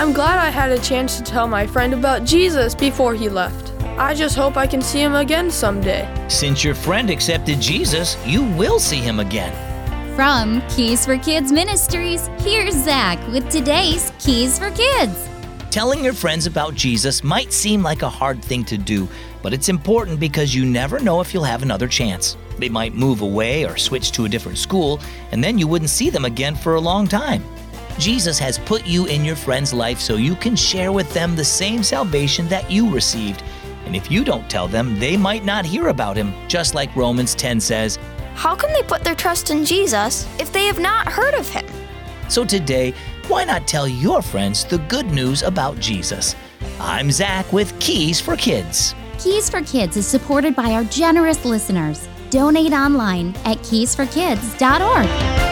I'm glad I had a chance to tell my friend about Jesus before he left. I just hope I can see him again someday. Since your friend accepted Jesus, you will see him again. From Keys for Kids Ministries, here's Zach with today's Keys for Kids. Telling your friends about Jesus might seem like a hard thing to do, but it's important because you never know if you'll have another chance. They might move away or switch to a different school, and then you wouldn't see them again for a long time. Jesus has put you in your friend's life so you can share with them the same salvation that you received. And if you don't tell them, they might not hear about him, just like Romans 10 says. How can they put their trust in Jesus if they have not heard of him? So today, why not tell your friends the good news about Jesus? I'm Zach with Keys for Kids. Keys for Kids is supported by our generous listeners. Donate online at keysforkids.org.